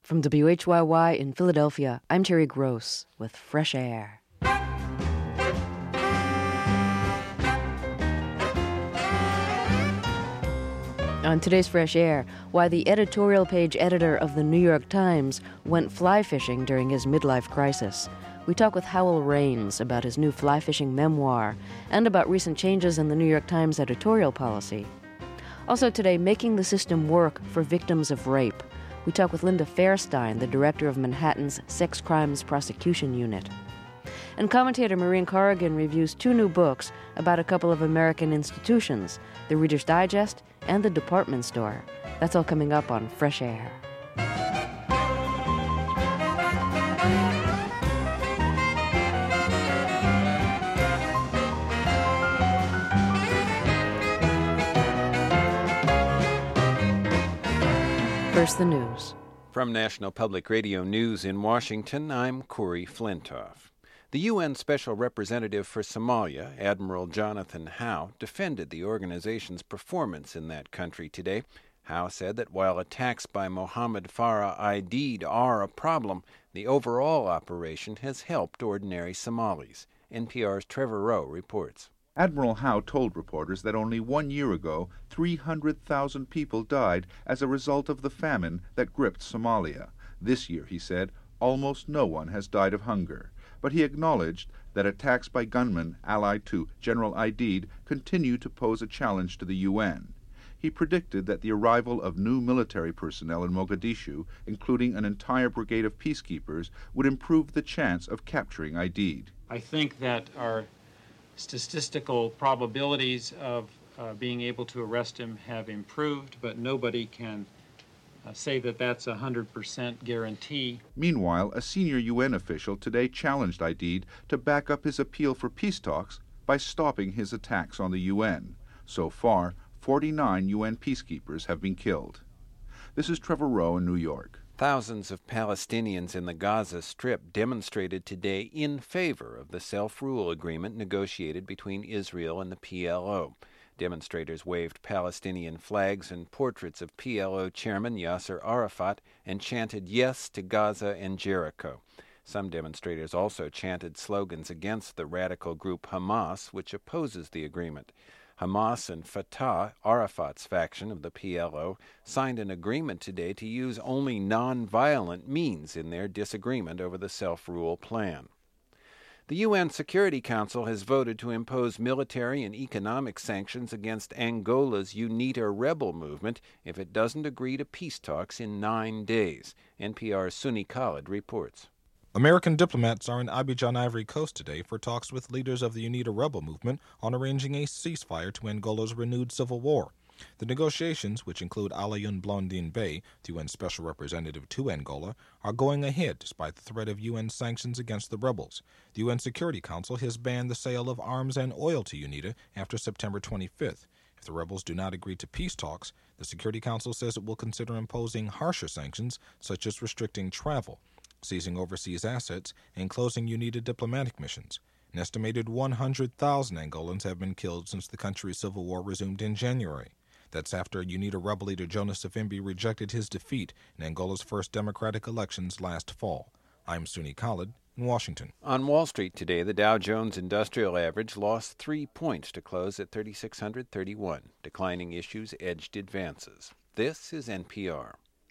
From WHYY in Philadelphia, I'm Terry Gross with Fresh Air. On today's Fresh Air, why the editorial page editor of the New York Times went fly fishing during his midlife crisis. We talk with Howell Raines about his new fly fishing memoir and about recent changes in the New York Times editorial policy. Also today, making the system work for victims of rape. We talk with Linda Fairstein, the director of Manhattan's Sex Crimes Prosecution Unit. And commentator Maureen Corrigan reviews two new books about a couple of American institutions, the Reader's Digest and the Department Store. That's all coming up on Fresh Air. First, the news. From National Public Radio News in Washington, I'm Corey Flintoff. The UN Special Representative for Somalia, Admiral Jonathan Howe, defended the organization's performance in that country today. Howe said that while attacks by Mohammed Farah Aidid are a problem, the overall operation has helped ordinary Somalis. NPR's Trevor Rowe reports. Admiral Howe told reporters that only 1 year ago, 300,000 people died as a result of the famine that gripped Somalia. This year, he said, almost no one has died of hunger. But he acknowledged that attacks by gunmen allied to General Aidid continue to pose a challenge to the UN. He predicted that the arrival of new military personnel in Mogadishu, including an entire brigade of peacekeepers, would improve the chance of capturing Aidid. I think that our statistical probabilities of being able to arrest him have improved, but nobody can say that that's a 100% guarantee. Meanwhile, a senior UN official today challenged Aidid to back up his appeal for peace talks by stopping his attacks on the UN. So far, 49 UN peacekeepers have been killed. This is Trevor Rowe in New York. Thousands of Palestinians in the Gaza Strip demonstrated today in favor of the self-rule agreement negotiated between Israel and the PLO. Demonstrators waved Palestinian flags and portraits of PLO chairman Yasser Arafat and chanted yes to Gaza and Jericho. Some demonstrators also chanted slogans against the radical group Hamas, which opposes the agreement. Hamas and Fatah, Arafat's faction of the PLO, signed an agreement today to use only non-violent means in their disagreement over the self-rule plan. The UN Security Council has voted to impose military and economic sanctions against Angola's UNITA rebel movement if it doesn't agree to peace talks in 9 days. NPR's Suni Khalid reports. American diplomats are in Abidjan, Ivory Coast today for talks with leaders of the UNITA rebel movement on arranging a ceasefire to Angola's renewed civil war. The negotiations, which include Alayoun Blondin Bey, the UN Special Representative to Angola, are going ahead despite the threat of UN sanctions against the rebels. The UN Security Council has banned the sale of arms and oil to UNITA after September 25th. If the rebels do not agree to peace talks, the Security Council says it will consider imposing harsher sanctions, such as restricting travel, seizing overseas assets, and closing UNITA diplomatic missions. An estimated 100,000 Angolans have been killed since the country's civil war resumed in January. That's after UNITA rebel leader Jonas Savimbi rejected his defeat in Angola's first democratic elections last fall. I'm Suni Khalid in Washington. On Wall Street today, the Dow Jones Industrial Average lost 3 points to close at 3,631. Declining issues edged advances. This is NPR.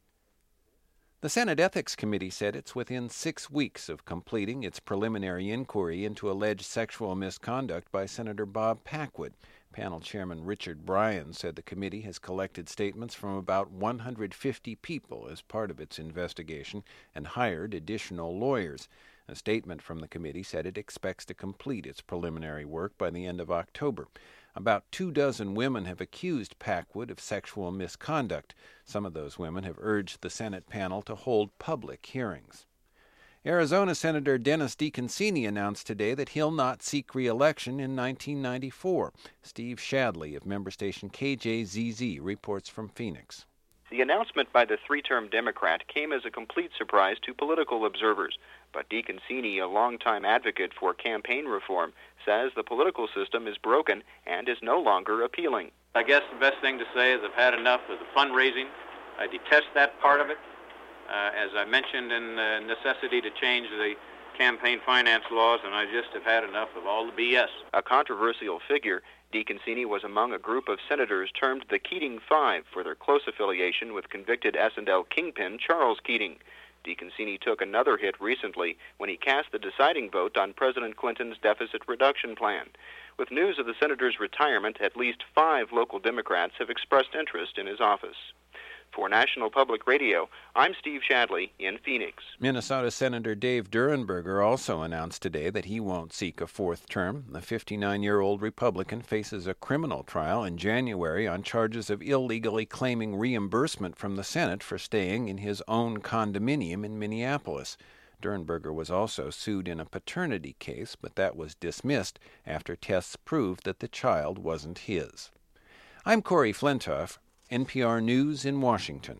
The Senate Ethics Committee said it's within 6 weeks of completing its preliminary inquiry into alleged sexual misconduct by Senator Bob Packwood. Panel Chairman Richard Bryan said the committee has collected statements from about 150 people as part of its investigation and hired additional lawyers. A statement from the committee said it expects to complete its preliminary work by the end of October. About 24 women have accused Packwood of sexual misconduct. Some of those women have urged the Senate panel to hold public hearings. Arizona Senator Dennis DeConcini announced today that he'll not seek re-election in 1994. Steve Shadley of member station KJZZ reports from Phoenix. The announcement by the three-term Democrat came as a complete surprise to political observers. But DeConcini, a longtime advocate for campaign reform, says the political system is broken and is no longer appealing. I guess the best thing to say is I've had enough of the fundraising. I detest that part of it. as I mentioned, in the necessity to change the campaign finance laws, and I just have had enough of all the BS. A controversial figure, DeConcini was among a group of senators termed the Keating Five for their close affiliation with convicted S&L kingpin Charles Keating. DeConcini took another hit recently when he cast the deciding vote on President Clinton's deficit reduction plan. With news of the senator's retirement, at least 5 local Democrats have expressed interest in his office. For National Public Radio, I'm Steve Shadley in Phoenix. Minnesota Senator Dave Durenberger also announced today that he won't seek a 4th term. The 59-year-old Republican faces a criminal trial in January on charges of illegally claiming reimbursement from the Senate for staying in his own condominium in Minneapolis. Durenberger was also sued in a paternity case, but that was dismissed after tests proved that the child wasn't his. I'm Corey Flintoff, NPR News in Washington.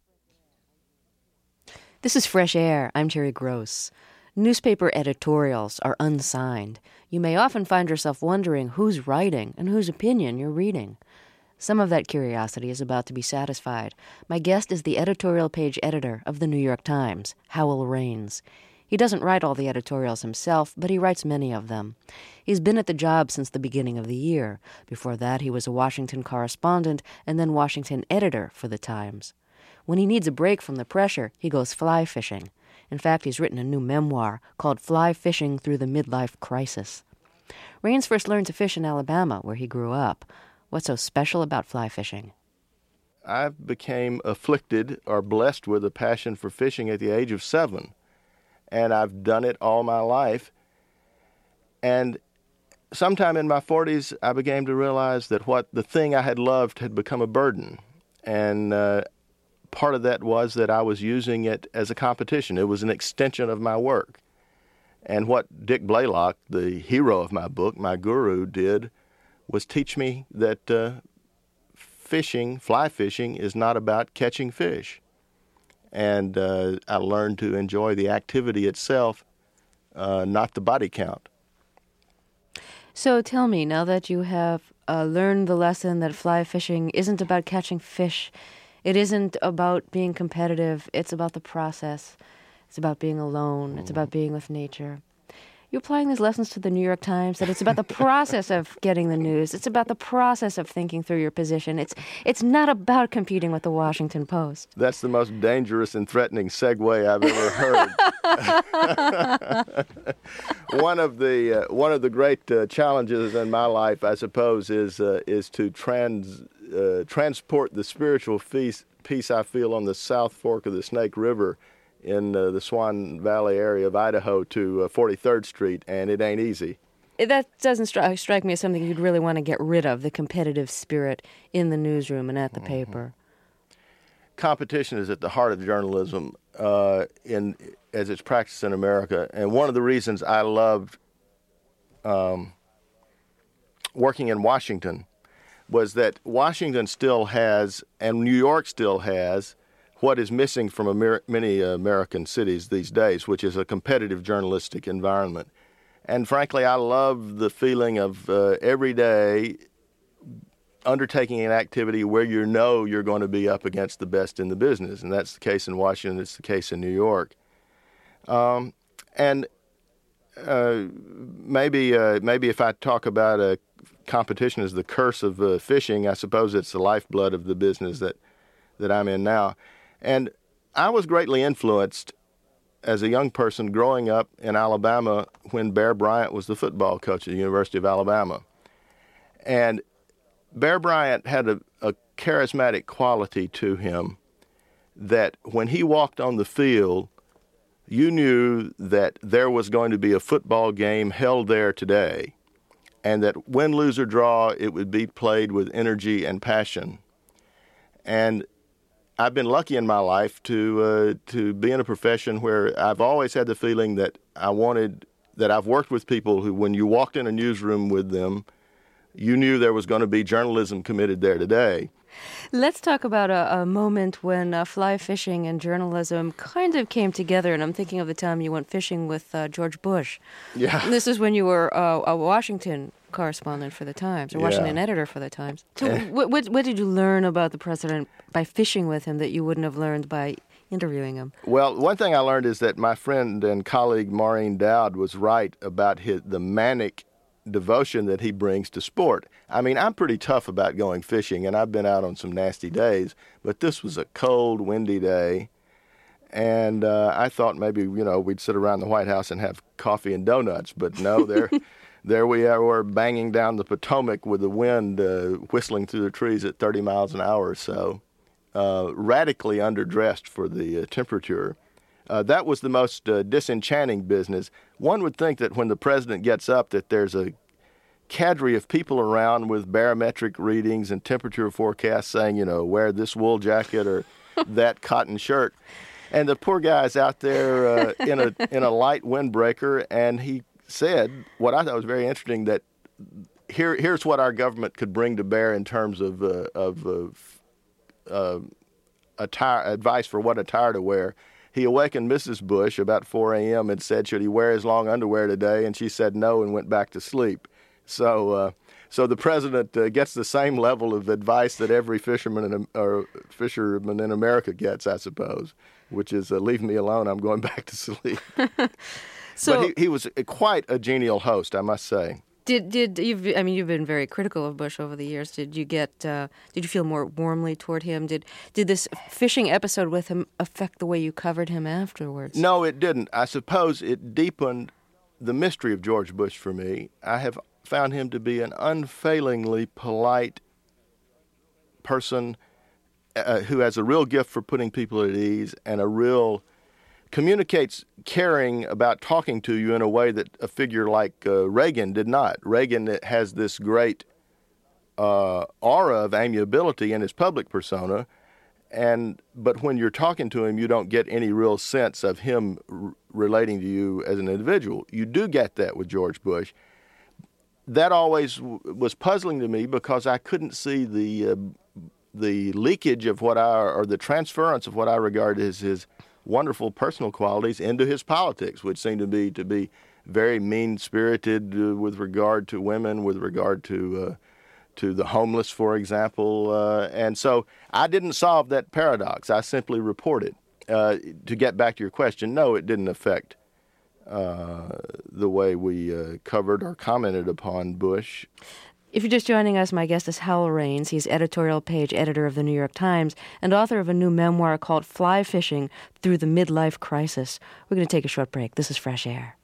This is Fresh Air. I'm Terry Gross. Newspaper editorials are unsigned. You may often find yourself wondering who's writing and whose opinion you're reading. Some of that curiosity is about to be satisfied. My guest is the editorial page editor of the New York Times, Howell Raines. He doesn't write all the editorials himself, but he writes many of them. He's been at the job since the beginning of the year. Before that, he was a Washington correspondent and then Washington editor for the Times. When he needs a break from the pressure, he goes fly fishing. In fact, he's written a new memoir called Fly Fishing Through the Midlife Crisis. Raines first learned to fish in Alabama, where he grew up. What's so special about fly fishing? I became afflicted or blessed with a passion for fishing at the age of 7. And I've done it all my life. And sometime in my 40s, I began to realize that the thing I had loved had become a burden. And part of that was that I was using it as a competition. It was an extension of my work. And what Dick Blaylock, the hero of my book, my guru, did was teach me that fishing, fly fishing, is not about catching fish. And I learned to enjoy the activity itself, not the body count. So tell me, now that you have learned the lesson that fly fishing isn't about catching fish, it isn't about being competitive, it's about the process, it's about being alone, it's about being with nature. You're applying these lessons to the New York Times, that it's about the process of getting the news. It's about the process of thinking through your position. It's not about competing with the Washington Post. That's the most dangerous and threatening segue I've ever heard. One of the great challenges in my life, I suppose, is to transport the spiritual peace I feel on the South Fork of the Snake River in the Swan Valley area of Idaho to 43rd Street, and it ain't easy. That doesn't strike me as something you'd really want to get rid of, the competitive spirit in the newsroom and at the paper. Competition is at the heart of journalism as it's practiced in America, and one of the reasons I loved working in Washington was that Washington still has, and New York still has, what is missing from many American cities these days, which is a competitive journalistic environment. And frankly, I love the feeling of every day undertaking an activity where you know you're going to be up against the best in the business. And that's the case in Washington, it's the case in New York. Maybe if I talk about a competition as the curse of fishing, I suppose it's the lifeblood of the business that I'm in now. And I was greatly influenced as a young person growing up in Alabama when Bear Bryant was the football coach at the University of Alabama. And Bear Bryant had a charismatic quality to him that when he walked on the field, you knew that there was going to be a football game held there today, and that win, lose, or draw, it would be played with energy and passion. And I've been lucky in my life to be in a profession where I've always had the feeling that I've worked with people who, when you walked in a newsroom with them, you knew there was going to be journalism committed there today. Let's talk about a moment when fly fishing and journalism kind of came together, and I'm thinking of the time you went fishing with George Bush. Yeah. This is when you were a Washington correspondent for the Times, or Washington editor for the Times. So what did you learn about the president by fishing with him that you wouldn't have learned by interviewing him? Well, one thing I learned is that my friend and colleague Maureen Dowd was right about the manic devotion that he brings to sport. I mean, I'm pretty tough about going fishing, and I've been out on some nasty days, but this was a cold, windy day, and I thought maybe, we'd sit around the White House and have coffee and donuts, but no, there we were banging down the Potomac with the wind whistling through the trees at 30 miles an hour or so, radically underdressed for the temperature. That was the most disenchanting business. One would think that when the president gets up that there's a cadre of people around with barometric readings and temperature forecasts saying, wear this wool jacket or that cotton shirt. And the poor guy's out there in a light windbreaker, and he said what I thought was very interesting, that here's what our government could bring to bear in terms of advice for what attire to wear. He awakened Mrs. Bush about 4 a.m. and said, should he wear his long underwear today? And she said no and went back to sleep. So the president gets the same level of advice that every fisherman in America gets, I suppose, which is leave me alone, I'm going back to sleep. But he was quite a genial host, I must say. Did you've been very critical of Bush over the years. Did you feel more warmly toward him? Did this fishing episode with him affect the way you covered him afterwards? No, it didn't. I suppose it deepened the mystery of George Bush for me. I have found him to be an unfailingly polite person who has a real gift for putting people at ease and communicates caring about talking to you in a way that a figure like Reagan did not. Reagan has this great aura of amiability in his public persona, but when you're talking to him, you don't get any real sense of him relating to you as an individual. You do get that with George Bush. That always was puzzling to me because I couldn't see the leakage of the transference of what I regard as his wonderful personal qualities into his politics, which seemed to be very mean-spirited with regard to women, with regard to the homeless, for example. And so I didn't solve that paradox. I simply reported. To get back to your question, no, it didn't affect the way we covered or commented upon Bush. If you're just joining us, my guest is Howell Raines. He's editorial page editor of the New York Times and author of a new memoir called Fly Fishing Through the Midlife Crisis. We're going to take a short break. This is Fresh Air.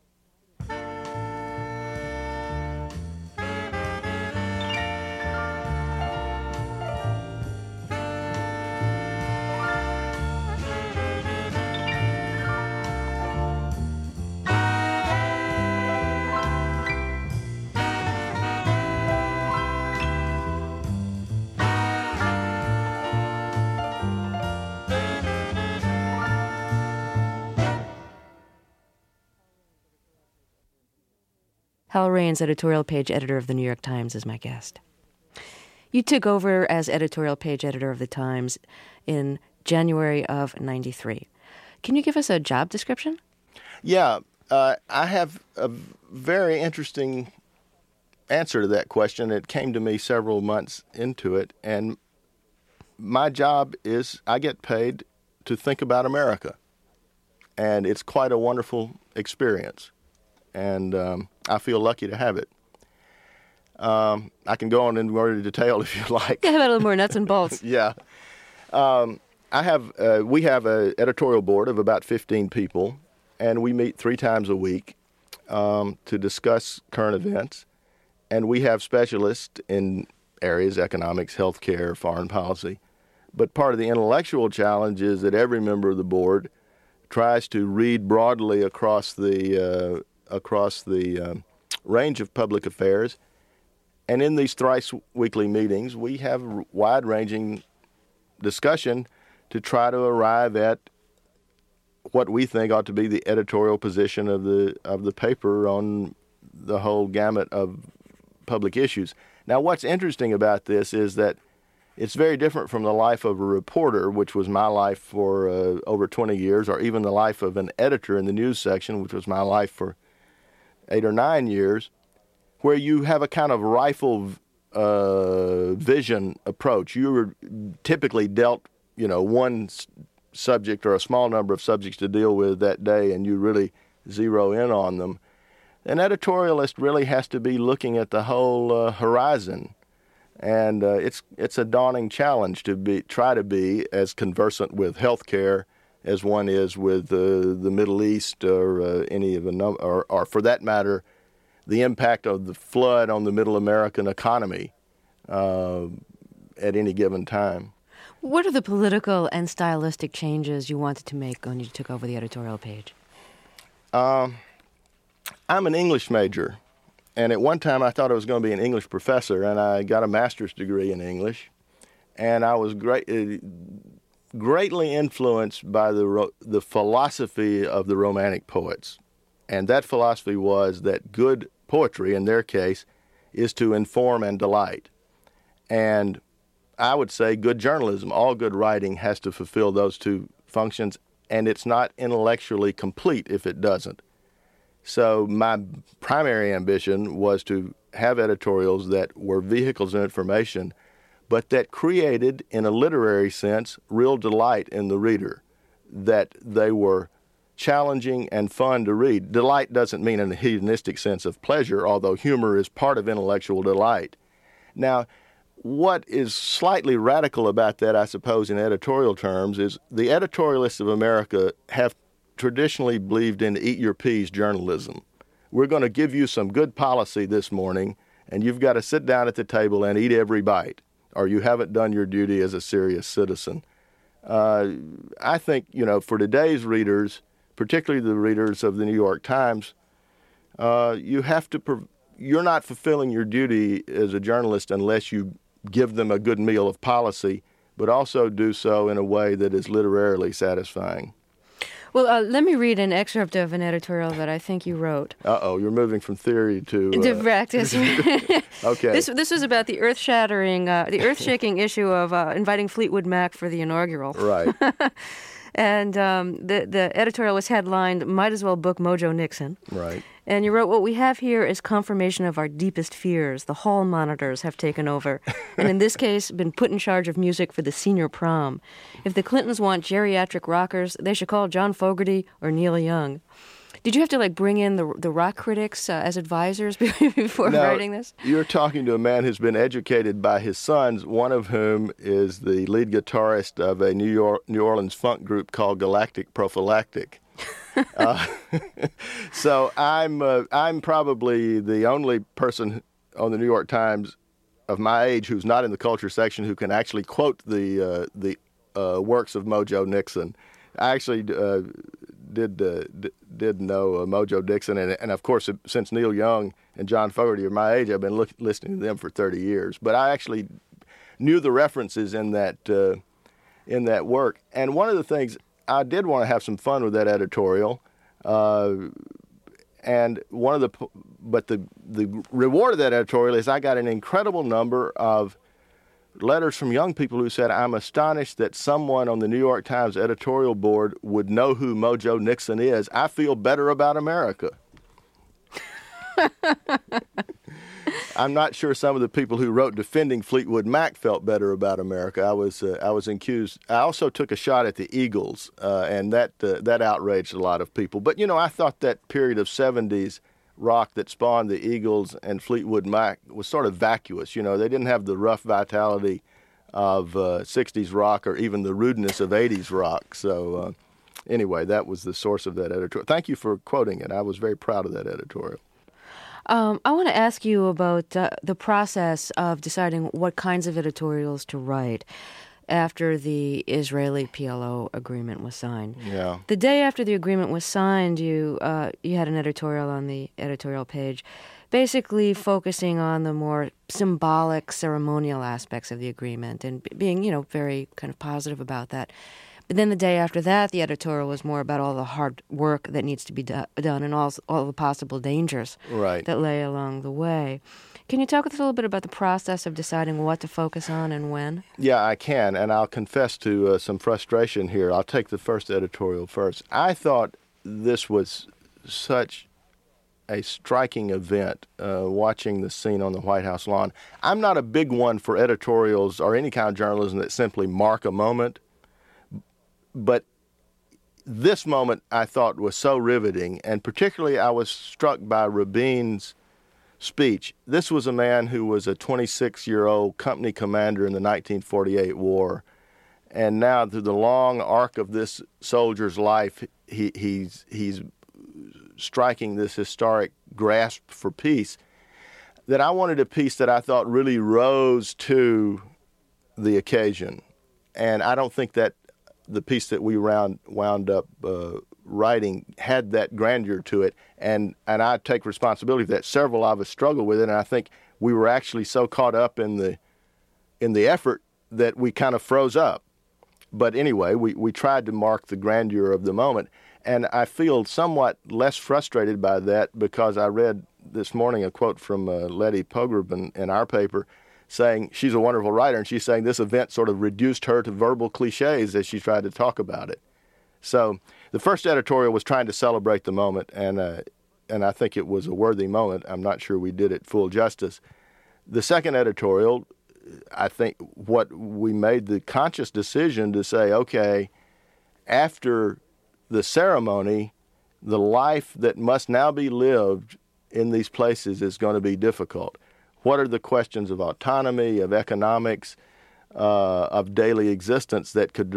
Howell Raines, editorial page editor of the New York Times, is my guest. You took over as editorial page editor of the Times in January of '93. Can you give us a job description? Yeah, I have a very interesting answer to that question. It came to me several months into it, and my job is I get paid to think about America, and it's quite a wonderful experience. And I feel lucky to have it. I can go on in more detail if you like. Yeah, a little more nuts and bolts. Yeah. We have an editorial board of about 15 people, and we meet 3 times a week to discuss current events. And we have specialists in areas, economics, healthcare, foreign policy. But part of the intellectual challenge is that every member of the board tries to read broadly across the range of public affairs. And in these thrice weekly meetings, we have wide-ranging discussion to try to arrive at what we think ought to be the editorial position of the paper on the whole gamut of public issues. Now, what's interesting about this is that it's very different from the life of a reporter, which was my life for over 20 years, or even the life of an editor in the news section, which was my life for 8 or 9 years. where you have a kind of rifle vision approach. You were typically dealt, one subject or a small number of subjects to deal with that day, and you really zero in on them. An editorialist really has to be looking at the whole horizon, and it's a daunting challenge to try to be as conversant with healthcare as one is with the Middle East or any of or for that matter, the impact of the flood on the Middle American economy at any given time. What are the political and stylistic changes you wanted to make when you took over the editorial page? I'm an English major, and at one time I thought I was going to be an English professor, and I got a master's degree in English, and I was greatly influenced by the philosophy of the Romantic poets. And that philosophy was that good poetry, in their case, is to inform and delight. And I would say good journalism, all good writing has to fulfill those two functions, and it's not intellectually complete if it doesn't. So my primary ambition was to have editorials that were vehicles of information, but that created, in a literary sense, real delight in the reader, that they were challenging and fun to read. Delight doesn't mean in a hedonistic sense of pleasure, although humor is part of intellectual delight. Now, what is slightly radical about that, I suppose, in editorial terms, is the editorialists of America have traditionally believed in eat your peas journalism. We're going to give you some good policy this morning, and you've got to sit down at the table and eat every bite, or you haven't done your duty as a serious citizen. I think, for today's readers, particularly the readers of the New York Times, you're not fulfilling your duty as a journalist unless you give them a good meal of policy, but also do so in a way that is literarily satisfying. Well, let me read an excerpt of an editorial that I think you wrote. You're moving from theory to practice. Okay. This was about the earth-shaking issue of inviting Fleetwood Mac for the inaugural. Right. And the editorial was headlined, "Might as well book Mojo Nixon." Right. And you wrote, "What we have here is confirmation of our deepest fears. The hall monitors have taken over, and in this case, been put in charge of music for the senior prom. If the Clintons want geriatric rockers, they should call John Fogerty or Neil Young." Did you have to bring in the rock critics as advisors before writing this? You're talking to a man who's been educated by his sons, one of whom is the lead guitarist of a New Orleans funk group called Galactic Prophylactic. So I'm probably the only person on the New York Times of my age who's not in the culture section who can actually quote the works of Mojo Nixon. I actually did know Mojo Nixon, and of course, since Neil Young and John Fogerty are my age, I've been listening to them for 30 years. But I actually knew the references in that work. And one of the things, I did want to have some fun with that editorial, and the reward of that editorial is I got an incredible number of letters from young people who said, "I'm astonished that someone on the New York Times editorial board would know who Mojo Nixon is. I feel better about America." I'm not sure some of the people who wrote defending Fleetwood Mac felt better about America. I was accused. I also took a shot at the Eagles, and that outraged a lot of people. But I thought that period of '70s rock that spawned the Eagles and Fleetwood Mac was sort of vacuous. They didn't have the rough vitality of '60s rock or even the rudeness of '80s rock. So anyway, that was the source of that editorial. Thank you for quoting it. I was very proud of that editorial. I want to ask you about the process of deciding what kinds of editorials to write after the Israeli PLO agreement was signed. Yeah. The day after the agreement was signed, you had an editorial on the editorial page basically focusing on the more symbolic, ceremonial aspects of the agreement and being, very kind of positive about that. But then the day after that, the editorial was more about all the hard work that needs to be done and all the possible dangers that lay along the way. Can you talk with us a little bit about the process of deciding what to focus on and when? Yeah, I can, and I'll confess to some frustration here. I'll take the first editorial first. I thought this was such a striking event watching the scene on the White House lawn. I'm not a big one for editorials or any kind of journalism that simply mark a moment, but this moment I thought was so riveting, and particularly I was struck by Rabin's speech. This was a man who was a 26-year-old company commander in the 1948 war, and now through the long arc of this soldier's life, he's striking this historic grasp for peace, that I wanted a piece that I thought really rose to the occasion. And I don't think that the piece that we wound up writing had that grandeur to it. And I take responsibility for that. Several of us struggled with it, and I think we were actually so caught up in the effort that we kind of froze up. But anyway, we tried to mark the grandeur of the moment. And I feel somewhat less frustrated by that because I read this morning a quote from Letty Pogrebin in our paper saying she's a wonderful writer, and she's saying this event sort of reduced her to verbal cliches as she tried to talk about it. So the first editorial was trying to celebrate the moment, and I think it was a worthy moment. I'm not sure we did it full justice. The second editorial, I think what we made the conscious decision to say, okay, after the ceremony, the life that must now be lived in these places is going to be difficult. What are the questions of autonomy, of economics, of daily existence that could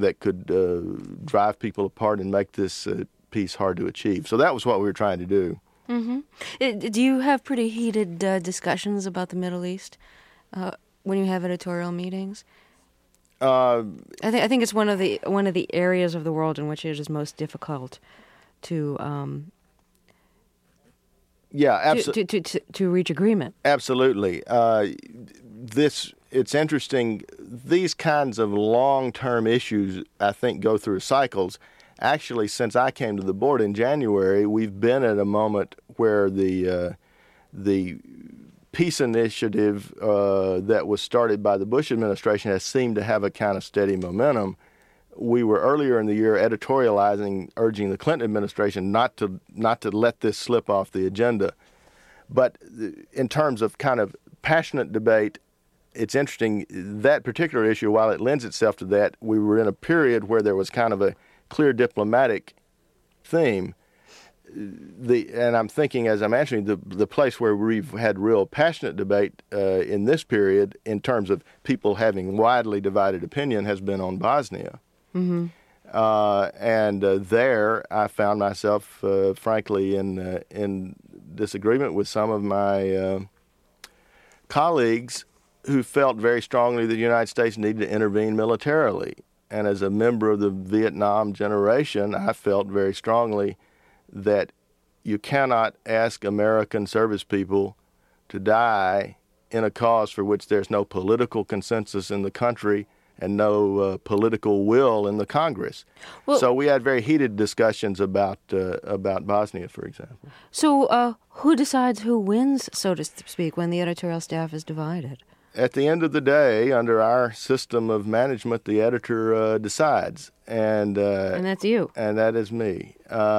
drive people apart and make this piece hard to achieve? So that was what we were trying to do. Mm-hmm. Do you have pretty heated discussions about the Middle East when you have editorial meetings? I think it's one of the areas of the world in which it is most difficult to to reach agreement. Absolutely. It's interesting. These kinds of long-term issues, I think, go through cycles. Actually, since I came to the board in January, we've been at a moment where the peace initiative that was started by the Bush administration has seemed to have a kind of steady momentum. We were earlier in the year editorializing, urging the Clinton administration not to let this slip off the agenda. But in terms of kind of passionate debate, it's interesting, that particular issue, while it lends itself to that, we were in a period where there was kind of a clear diplomatic theme. And I'm thinking, as I'm answering, the place where we've had real passionate debate in this period in terms of people having widely divided opinion has been on Bosnia. Mm-hmm. And there I found myself, frankly, in disagreement with some of my colleagues who felt very strongly that the United States needed to intervene militarily. And as a member of the Vietnam generation, I felt very strongly that you cannot ask American service people to die in a cause for which there's no political consensus in the country and no political will in the Congress. Well, so we had very heated discussions about Bosnia, for example. So who decides who wins, so to speak, when the editorial staff is divided? At the end of the day, under our system of management, the editor decides. And that's you. And that is me.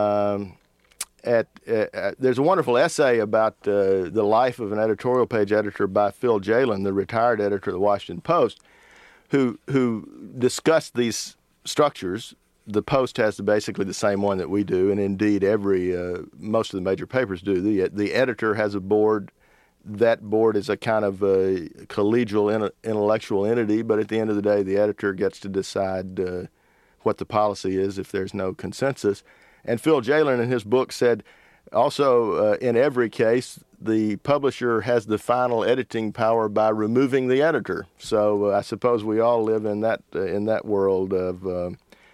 There's a wonderful essay about the life of an editorial page editor by Phil Jalen, the retired editor of the Washington Post, who discussed these structures. The Post has basically the same one that we do, and indeed most of the major papers do. The editor has a board. That board is a kind of a collegial intellectual entity, but at the end of the day, the editor gets to decide what the policy is if there's no consensus. And Phil Jalen in his book said also in every case, the publisher has the final editing power by removing the editor. So I suppose we all live in that world of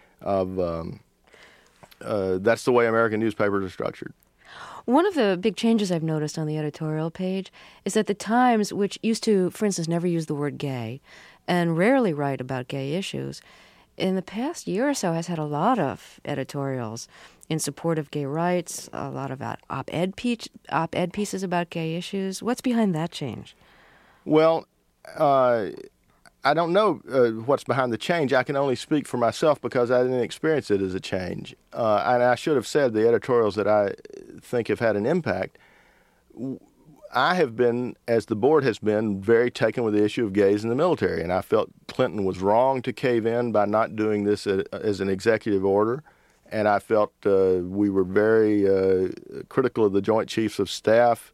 that's the way American newspapers are structured. One of the big changes I've noticed on the editorial page is that the Times, which used to, for instance, never use the word gay and rarely write about gay issues, in the past year or so has had a lot of editorials in support of gay rights, a lot of op-ed pieces about gay issues. What's behind that change? Well, I don't know what's behind the change. I can only speak for myself because I didn't experience it as a change. And I should have said the editorials that I think have had an impact. I have been, as the board has been, very taken with the issue of gays in the military, and I felt Clinton was wrong to cave in by not doing this as an executive order, and I felt we were very critical of the Joint Chiefs of Staff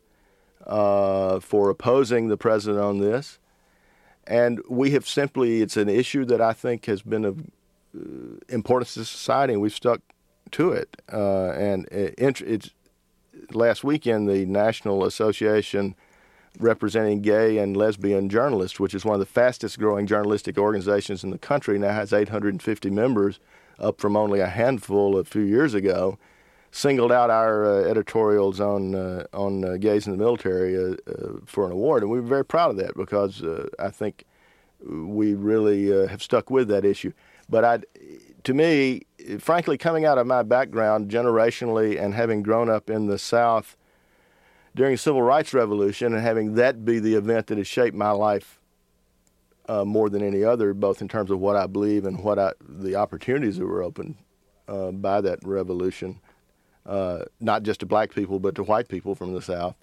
for opposing the president on this. And we have simply, it's an issue that I think has been of importance to society, and we've stuck to it. It's last weekend, the National Association representing gay and lesbian journalists, which is one of the fastest growing journalistic organizations in the country, now has 850 members, up from only a handful a few years ago, singled out our editorials on gays in the military for an award. And we were very proud of that because I think we really have stuck with that issue. But to me, frankly, coming out of my background generationally and having grown up in the South during the Civil Rights Revolution and having that be the event that has shaped my life more than any other, both in terms of what I believe and the opportunities that were opened by that revolution, not just to black people but to white people from the South.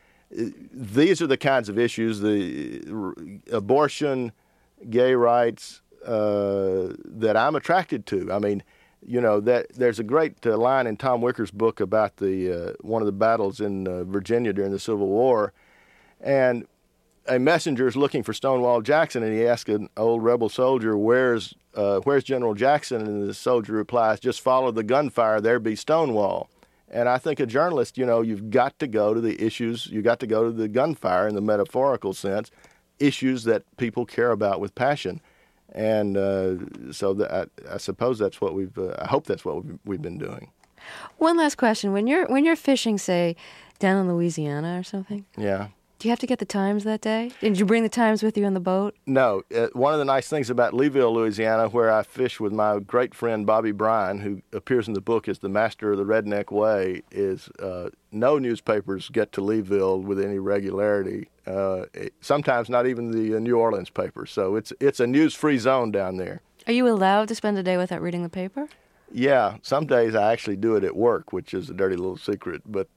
These are the kinds of issues, the abortion, gay rights, that I'm attracted to. I mean, that there's a great line in Tom Wicker's book about one of the battles in Virginia during the Civil War, and a messenger is looking for Stonewall Jackson, and he asks an old rebel soldier, "Where's General Jackson?" And the soldier replies, "Just follow the gunfire, there be Stonewall." And I think a journalist, you've got to go to the issues, you got to go to the gunfire in the metaphorical sense, issues that people care about with passion. And so I suppose that's what I hope that's what we've been doing. One last question: when you're fishing, say down in Louisiana or something, yeah, do you have to get the Times that day? Did you bring the Times with you on the boat? No. One of the nice things about Leeville, Louisiana, where I fish with my great friend Bobby Bryan, who appears in the book as the master of the Redneck Way, is no newspapers get to Leeville with any regularity. Sometimes not even the New Orleans paper. So it's a news-free zone down there. Are you allowed to spend a day without reading the paper? Yeah, some days I actually do it at work, which is a dirty little secret. But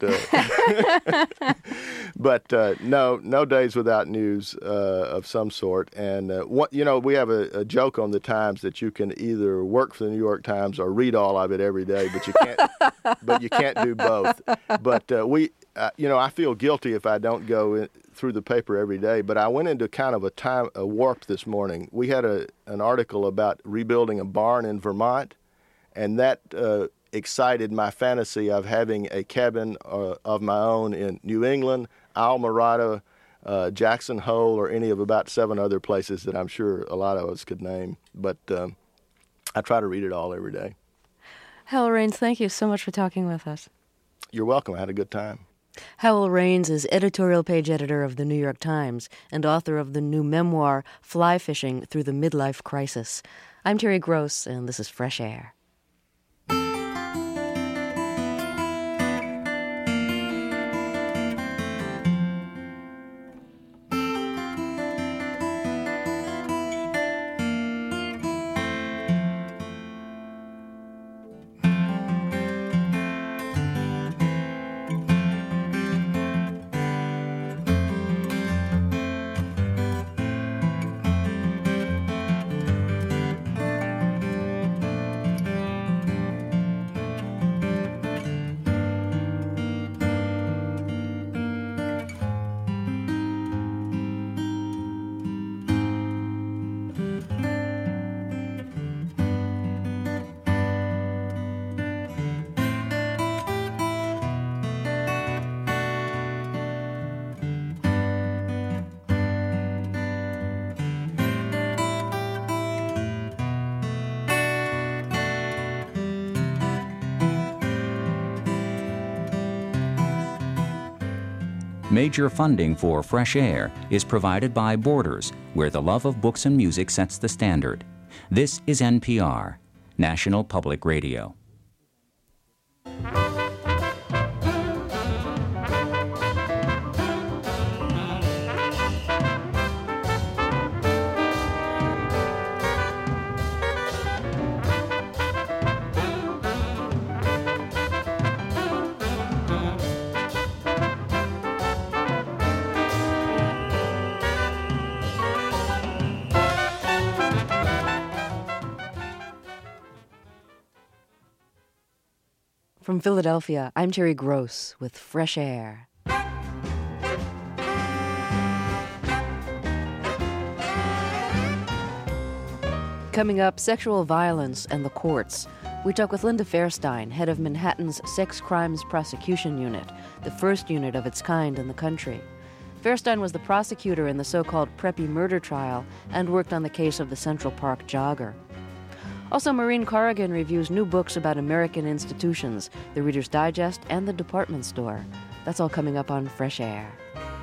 no days without news of some sort. And we have a joke on the Times that you can either work for the New York Times or read all of it every day, but you can't. But you can't do both. But I feel guilty if I don't go through the paper every day. But I went into kind of a warp this morning. We had an article about rebuilding a barn in Vermont. And that excited my fantasy of having a cabin of my own in New England, Islamorada, Jackson Hole, or any of about 7 other places that I'm sure a lot of us could name. But I try to read it all every day. Howell Raines, thank you so much for talking with us. You're welcome. I had a good time. Howell Raines is editorial page editor of the New York Times and author of the new memoir, Fly Fishing Through the Midlife Crisis. I'm Terry Gross, and this is Fresh Air. Major funding for Fresh Air is provided by Borders, where the love of books and music sets the standard. This is NPR, National Public Radio. From Philadelphia, I'm Terry Gross with Fresh Air. Coming up, sexual violence and the courts. We talk with Linda Fairstein, head of Manhattan's Sex Crimes Prosecution Unit, the first unit of its kind in the country. Fairstein was the prosecutor in the so-called Preppy murder trial and worked on the case of the Central Park jogger. Also, Maureen Corrigan reviews new books about American institutions, the Reader's Digest and the department store. That's all coming up on Fresh Air.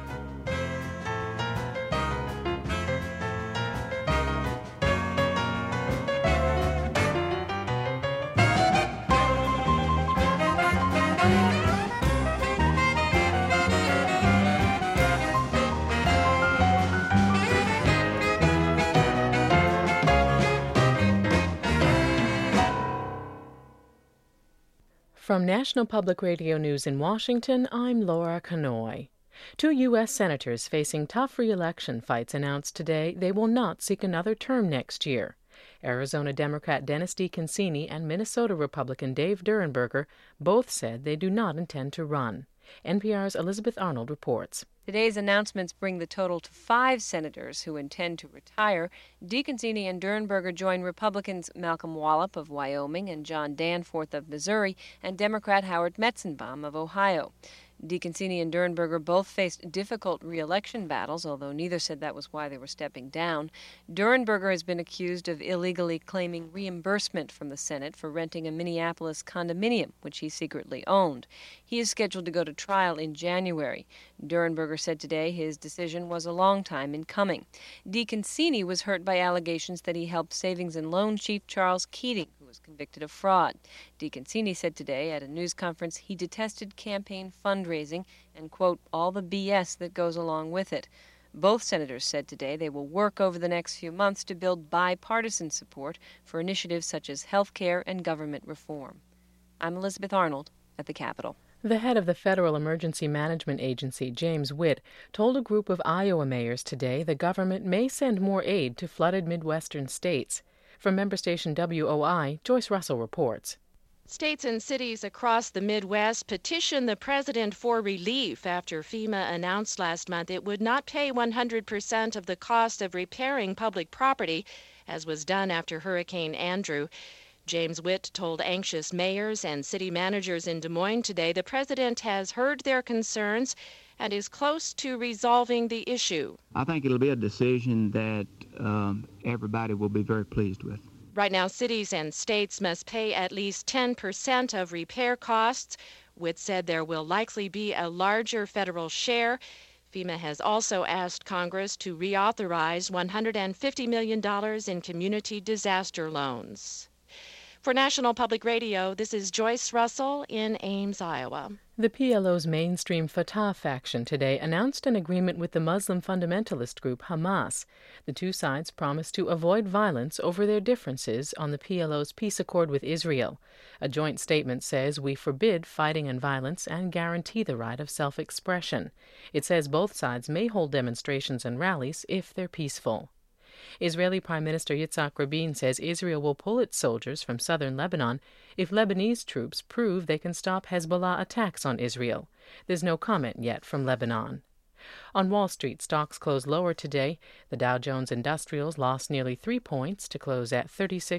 From National Public Radio News in Washington, I'm Laura Canoy. 2 U.S. senators facing tough re-election fights announced today they will not seek another term next year. Arizona Democrat Dennis DeConcini and Minnesota Republican Dave Durenberger both said they do not intend to run. NPR's Elizabeth Arnold reports. Today's announcements bring the total to 5 senators who intend to retire. DeConcini and Durenberger join Republicans Malcolm Wallop of Wyoming and John Danforth of Missouri and Democrat Howard Metzenbaum of Ohio. DeConcini and Durenberger both faced difficult re-election battles, although neither said that was why they were stepping down. Durenberger has been accused of illegally claiming reimbursement from the Senate for renting a Minneapolis condominium, which he secretly owned. He is scheduled to go to trial in January. Durenberger said today his decision was a long time in coming. DeConcini was hurt by allegations that he helped savings and loan chief Charles Keating, who was convicted of fraud. DeConcini said today at a news conference he detested campaign fundraising and, quote, all the BS that goes along with it. Both senators said today they will work over the next few months to build bipartisan support for initiatives such as health care and government reform. I'm Elizabeth Arnold at the Capitol. The head of the Federal Emergency Management Agency, James Witt, told a group of Iowa mayors today the government may send more aid to flooded Midwestern states. From member station WOI, Joyce Russell reports. States and cities across the Midwest petitioned the president for relief after FEMA announced last month it would not pay 100% of the cost of repairing public property, as was done after Hurricane Andrew. James Witt told anxious mayors and city managers in Des Moines today the president has heard their concerns and is close to resolving the issue. I think it'll be a decision that everybody will be very pleased with. Right now, cities and states must pay at least 10% of repair costs. Witt said there will likely be a larger federal share. FEMA has also asked Congress to reauthorize $150 million in community disaster loans. For National Public Radio, this is Joyce Russell in Ames, Iowa. The PLO's mainstream Fatah faction today announced an agreement with the Muslim fundamentalist group Hamas. The two sides promised to avoid violence over their differences on the PLO's peace accord with Israel. A joint statement says we forbid fighting and violence and guarantee the right of self-expression. It says both sides may hold demonstrations and rallies if they're peaceful. Israeli Prime Minister Yitzhak Rabin says Israel will pull its soldiers from southern Lebanon if Lebanese troops prove they can stop Hezbollah attacks on Israel. There's no comment yet from Lebanon. On Wall Street, stocks closed lower today. The Dow Jones Industrials lost nearly 3 points to close at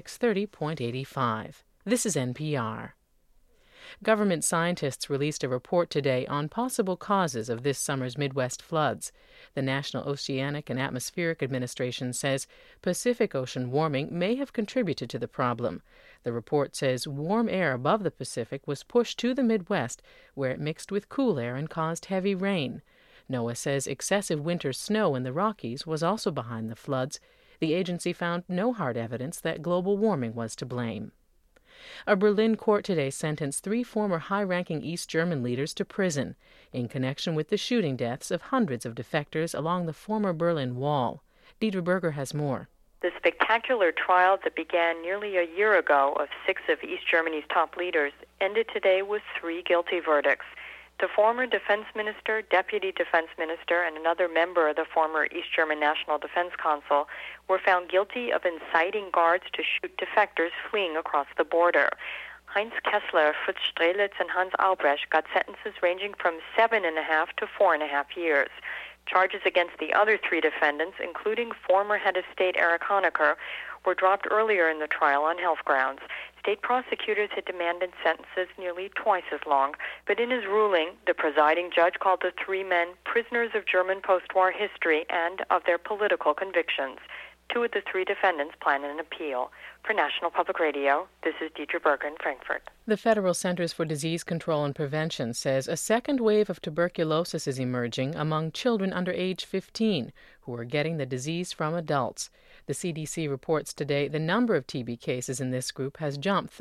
3630.85. This is NPR. Government scientists released a report today on possible causes of this summer's Midwest floods. The National Oceanic and Atmospheric Administration says Pacific Ocean warming may have contributed to the problem. The report says warm air above the Pacific was pushed to the Midwest, where it mixed with cool air and caused heavy rain. NOAA says excessive winter snow in the Rockies was also behind the floods. The agency found no hard evidence that global warming was to blame. A Berlin court today sentenced 3 former high-ranking East German leaders to prison in connection with the shooting deaths of hundreds of defectors along the former Berlin Wall. Deidre Berger has more. The spectacular trial that began nearly a year ago of 6 of East Germany's top leaders ended today with 3 guilty verdicts. The former defense minister, deputy defense minister, and another member of the former East German National Defense Council were found guilty of inciting guards to shoot defectors fleeing across the border. Heinz Kessler, Fritz Strelitz, and Hans Albrecht got sentences ranging from 7.5 to 4.5 years. Charges against the other 3 defendants, including former head of state Erich Honecker, were dropped earlier in the trial on health grounds. State prosecutors had demanded sentences nearly twice as long, but in his ruling, the presiding judge called the 3 men prisoners of German post-war history and of their political convictions. 2 of the 3 defendants plan an appeal. For National Public Radio, this is Deidre Berger in Frankfurt. The Federal Centers for Disease Control and Prevention says a second wave of tuberculosis is emerging among children under age 15 who are getting the disease from adults. The CDC reports today the number of TB cases in this group has jumped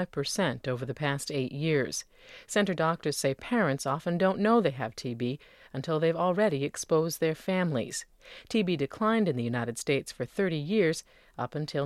35% over the past 8 years. Center doctors say parents often don't know they have TB until they've already exposed their families. TB declined in the United States for 30 years, up until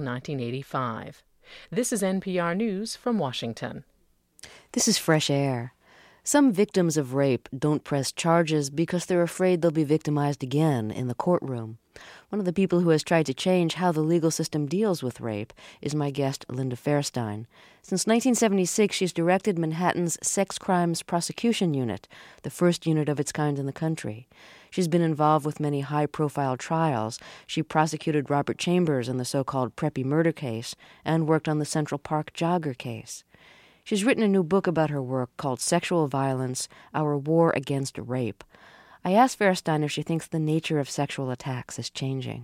1985. This is NPR News from Washington. This is Fresh Air. Some victims of rape don't press charges because they're afraid they'll be victimized again in the courtroom. One of the people who has tried to change how the legal system deals with rape is my guest, Linda Fairstein. Since 1976, she's directed Manhattan's Sex Crimes Prosecution Unit, the first unit of its kind in the country. She's been involved with many high-profile trials. She prosecuted Robert Chambers in the so-called Preppy murder case and worked on the Central Park jogger case. She's written a new book about her work called Sexual Violence, Our War Against Rape. I asked Fairstein if she thinks the nature of sexual attacks is changing.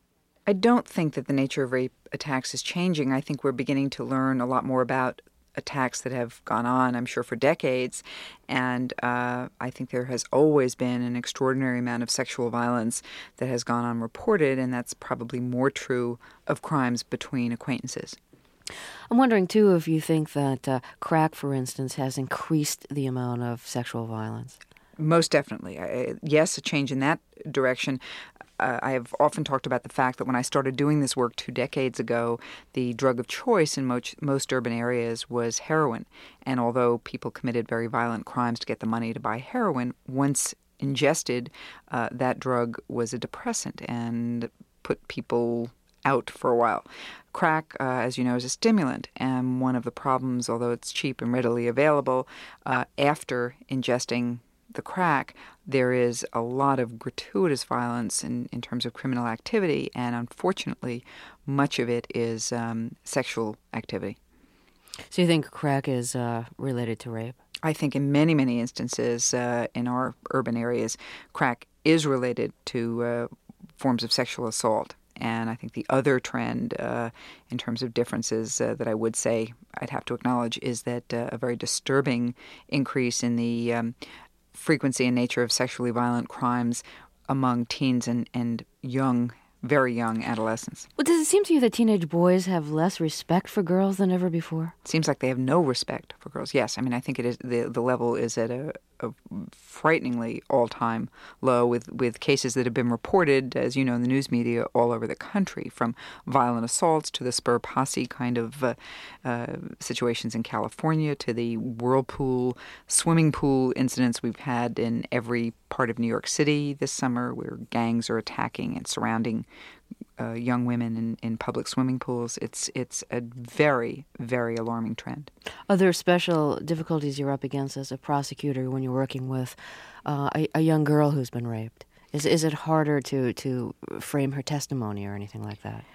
I don't think that the nature of rape attacks is changing. I think we're beginning to learn a lot more about attacks that have gone on, I'm sure, for decades. And I think there has always been an extraordinary amount of sexual violence that has gone unreported, and that's probably more true of crimes between acquaintances. I'm wondering, too, if you think that crack, for instance, has increased the amount of sexual violence. Most definitely. Yes, a change in that direction. I have often talked about the fact that when I started doing this work 2 decades ago, the drug of choice in most urban areas was heroin. And although people committed very violent crimes to get the money to buy heroin, once ingested, that drug was a depressant and put people out for a while. Crack, as you know, is a stimulant, and one of the problems, although it's cheap and readily available, after ingesting the crack, there is a lot of gratuitous violence in terms of criminal activity, and unfortunately, much of it is sexual activity. So you think crack is related to rape? I think in many, many instances in our urban areas, crack is related to forms of sexual assault. And I think the other trend in terms of differences that I would say I'd have to acknowledge is that a very disturbing increase in the frequency and nature of sexually violent crimes among teens and young, very young adolescents. Well, does it seem to you that teenage boys have less respect for girls than ever before? It seems like they have no respect for girls. Yes, I mean, I think it is the level is at a frighteningly all-time low with cases that have been reported, as you know, in the news media all over the country, from violent assaults to the spur posse kind of situations in California to the whirlpool, swimming pool incidents we've had in every part of New York City this summer where gangs are attacking and surrounding young women in public swimming pools. It's a very, very alarming trend. Are there special difficulties you're up against as a prosecutor when you're working with a young girl who's been raped? Is it harder to frame her testimony or anything like that?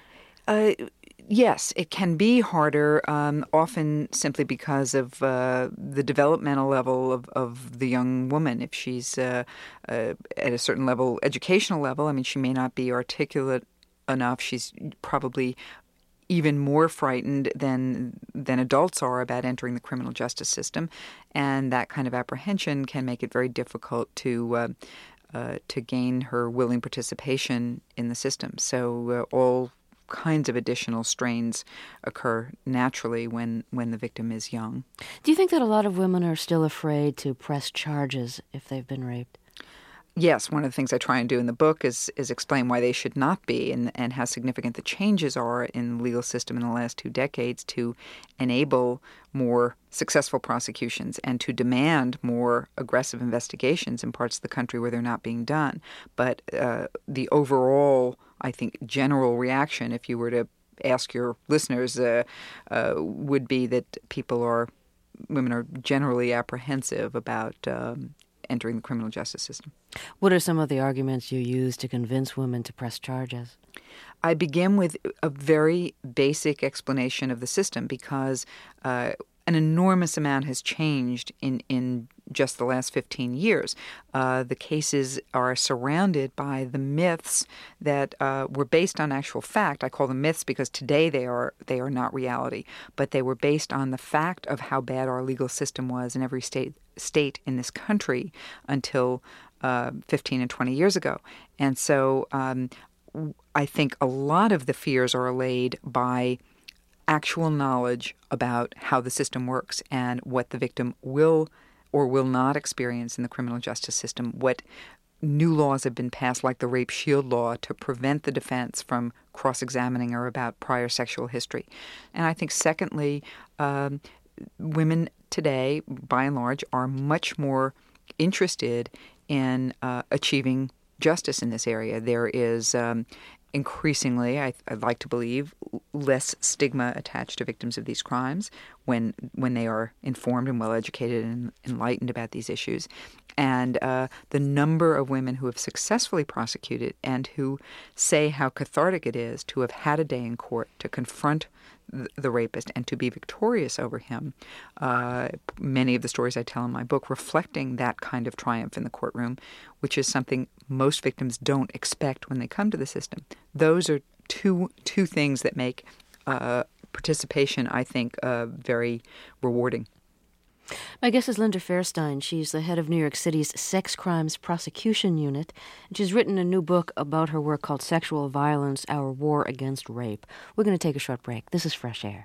Yes, it can be harder, often simply because of the developmental level of the young woman. If she's at a certain level, educational level, I mean, she may not be articulate enough. She's probably even more frightened than adults are about entering the criminal justice system, and that kind of apprehension can make it very difficult to gain her willing participation in the system. So all kinds of additional strains occur naturally when the victim is young. Do you think that a lot of women are still afraid to press charges if they've been raped? Yes, one of the things I try and do in the book is explain why they should not be and how significant the changes are in the legal system in the last 2 decades to enable more successful prosecutions and to demand more aggressive investigations in parts of the country where they're not being done. But the overall, I think, general reaction, if you were to ask your listeners would be that women are generally apprehensive about entering the criminal justice system. What are some of the arguments you use to convince women to press charges? I begin with a very basic explanation of the system because an enormous amount has changed in just the last 15 years. The cases are surrounded by the myths that were based on actual fact. I call them myths because today they are not reality, but they were based on the fact of how bad our legal system was in every state in this country until 15 and 20 years ago. And so I think a lot of the fears are allayed by actual knowledge about how the system works and what the victim will or will not experience in the criminal justice system, what new laws have been passed, like the Rape Shield Law, to prevent the defense from cross-examining her about prior sexual history. And I think, secondly, women today, by and large, are much more interested in achieving justice in this area. There is increasingly, I'd like to believe, less stigma attached to victims of these crimes when they are informed and well-educated and enlightened about these issues. And the number of women who have successfully prosecuted and who say how cathartic it is to have had a day in court to confront the rapist and to be victorious over him. Many of the stories I tell in my book reflecting that kind of triumph in the courtroom, which is something most victims don't expect when they come to the system. Those are two things that make participation, I think, very rewarding. My guest is Linda Fairstein. She's the head of New York City's Sex Crimes Prosecution Unit, and she's written a new book about her work called Sexual Violence, Our War Against Rape. We're going to take a short break. This is Fresh Air.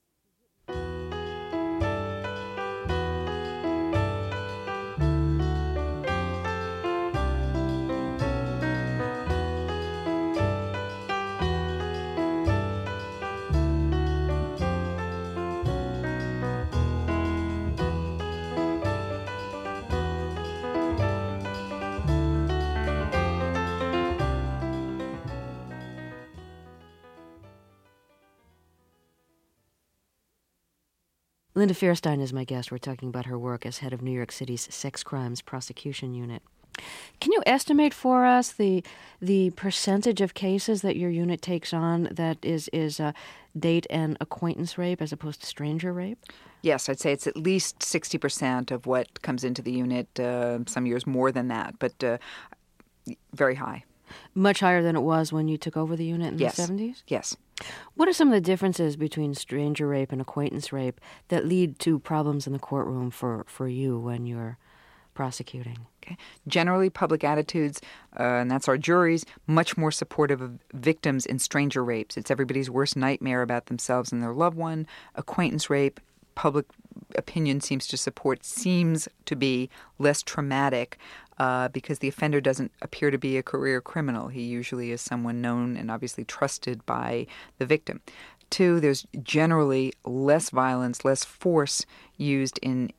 Linda Fairstein is my guest. We're talking about her work as head of New York City's Sex Crimes Prosecution Unit. Can you estimate for us the percentage of cases that your unit takes on that is date and acquaintance rape as opposed to stranger rape? Yes, I'd say it's at least 60% of what comes into the unit, some years more than that, but very high. Much higher than it was when you took over the unit in the 70s? Yes. What are some of the differences between stranger rape and acquaintance rape that lead to problems in the courtroom for you when you're prosecuting? Okay. Generally, public attitudes, and that's our juries, much more supportive of victims in stranger rapes. It's everybody's worst nightmare about themselves and their loved one. Acquaintance rape, public opinion seems to be less traumatic because the offender doesn't appear to be a career criminal. He usually is someone known and obviously trusted by the victim. Two, there's generally less violence, less force used in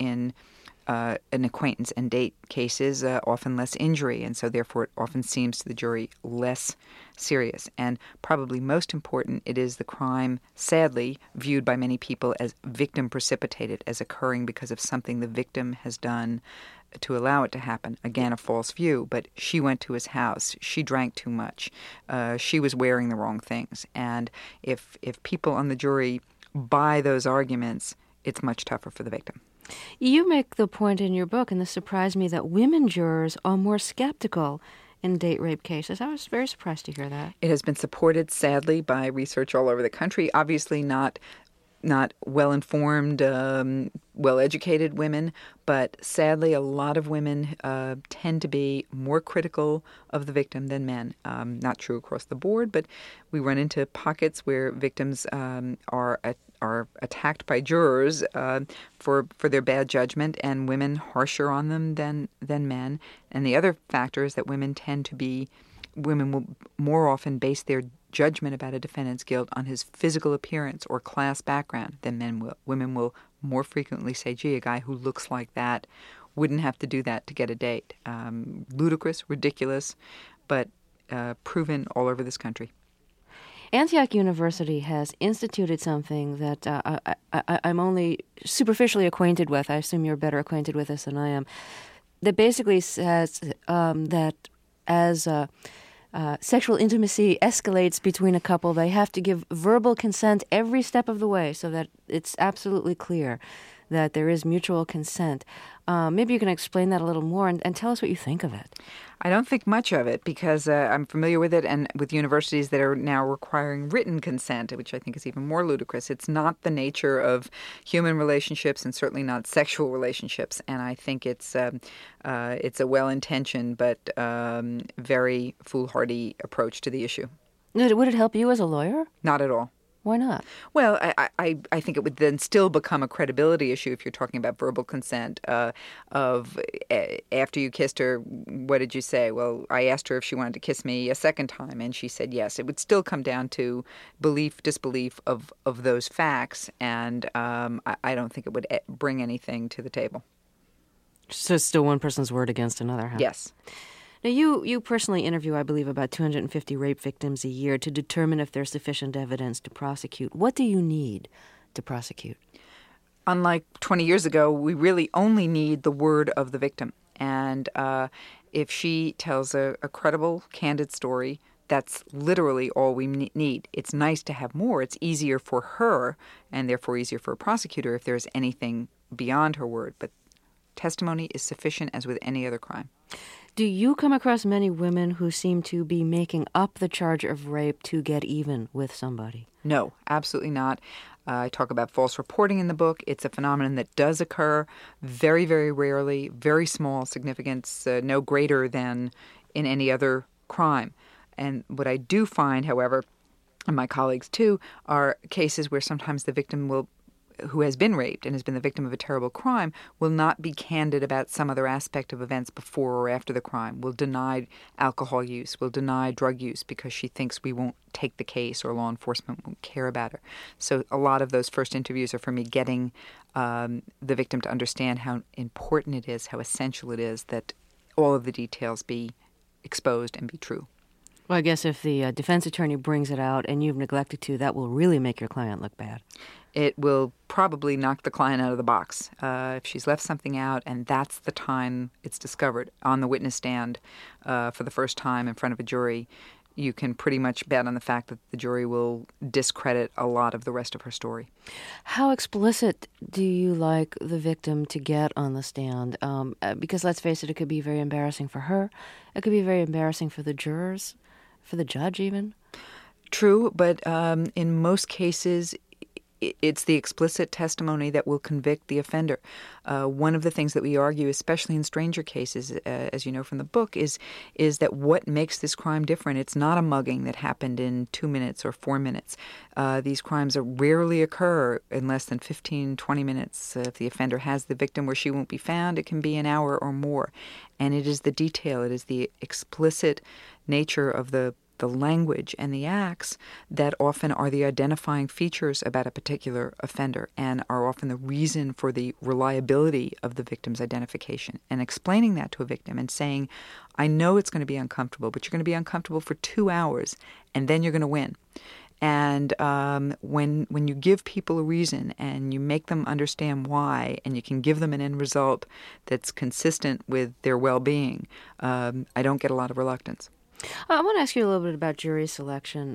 an acquaintance and date cases, often less injury, and so therefore it often seems to the jury less serious. And probably most important, it is the crime, sadly, viewed by many people as victim-precipitated, as occurring because of something the victim has done to allow it to happen. Again, a false view, but she went to his house, she drank too much, she was wearing the wrong things. And if people on the jury buy those arguments, it's much tougher for the victim. You make the point in your book, and this surprised me, that women jurors are more skeptical in date rape cases. I was very surprised to hear that. It has been supported, sadly, by research all over the country. Obviously not well-informed, well-educated women, but sadly a lot of women tend to be more critical of the victim than men. Not true across the board, but we run into pockets where victims are attacked by jurors for their bad judgment, and women harsher on them than men. And the other factor is that women will more often base their judgment about a defendant's guilt on his physical appearance or class background than men will. Women will more frequently say, gee, a guy who looks like that wouldn't have to do that to get a date. Ludicrous, ridiculous, but proven all over this country. Antioch University has instituted something that I'm only superficially acquainted with. I assume you're better acquainted with this than I am. That basically says that as sexual intimacy escalates between a couple, they have to give verbal consent every step of the way so that it's absolutely clear that there is mutual consent. Maybe you can explain that a little more and tell us what you think of it. I don't think much of it because I'm familiar with it and with universities that are now requiring written consent, which I think is even more ludicrous. It's not the nature of human relationships and certainly not sexual relationships. And I think it's a well-intentioned but very foolhardy approach to the issue. Would it help you as a lawyer? Not at all. Why not? Well, I think it would then still become a credibility issue if you're talking about verbal consent of after you kissed her, what did you say? Well, I asked her if she wanted to kiss me a second time, and she said yes. It would still come down to belief, disbelief of those facts, and I don't think it would bring anything to the table. So it's still one person's word against another, huh? Yes. Now, you personally interview, I believe, about 250 rape victims a year to determine if there's sufficient evidence to prosecute. What do you need to prosecute? Unlike 20 years ago, we really only need the word of the victim. And if she tells a credible, candid story, that's literally all we need. It's nice to have more. It's easier for her, and therefore easier for a prosecutor if there's anything beyond her word. But testimony is sufficient as with any other crime. Do you come across many women who seem to be making up the charge of rape to get even with somebody? No, absolutely not. I talk about false reporting in the book. It's a phenomenon that does occur very, very rarely, very small significance, no greater than in any other crime. And what I do find, however, and my colleagues too, are cases where sometimes the victim who has been raped and has been the victim of a terrible crime will not be candid about some other aspect of events before or after the crime, will deny alcohol use, will deny drug use because she thinks we won't take the case or law enforcement won't care about her. So a lot of those first interviews are for me getting the victim to understand how important it is, how essential it is that all of the details be exposed and be true. Well, I guess if the defense attorney brings it out and you've neglected to, that will really make your client look bad. It will probably knock the client out of the box if she's left something out, and that's the time it's discovered on the witness stand for the first time in front of a jury. You can pretty much bet on the fact that the jury will discredit a lot of the rest of her story. How explicit do you like the victim to get on the stand? Because let's face it, it could be very embarrassing for her. It could be very embarrassing for the jurors, for the judge even. True, but in most cases, it's the explicit testimony that will convict the offender. One of the things that we argue, especially in stranger cases, as you know from the book, is that what makes this crime different? It's not a mugging that happened in 2 minutes or 4 minutes. These crimes rarely occur in less than 15, 20 minutes. If the offender has the victim where she won't be found, it can be an hour or more. And it is the detail, it is the explicit nature of the language and the acts that often are the identifying features about a particular offender and are often the reason for the reliability of the victim's identification. And explaining that to a victim and saying, I know it's going to be uncomfortable, but you're going to be uncomfortable for 2 hours and then you're going to win. And when you give people a reason and you make them understand why and you can give them an end result that's consistent with their well-being, I don't get a lot of reluctance. I want to ask you a little bit about jury selection.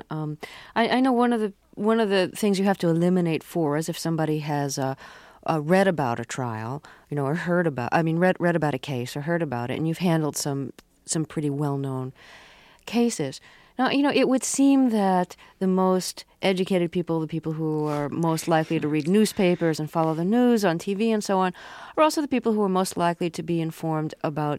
I know one of the things you have to eliminate for is if somebody has read about a trial, or read about a case or heard about it, and you've handled some pretty well-known cases. Now, it would seem that the most educated people, the people who are most likely to read newspapers and follow the news on TV and so on, are also the people who are most likely to be informed about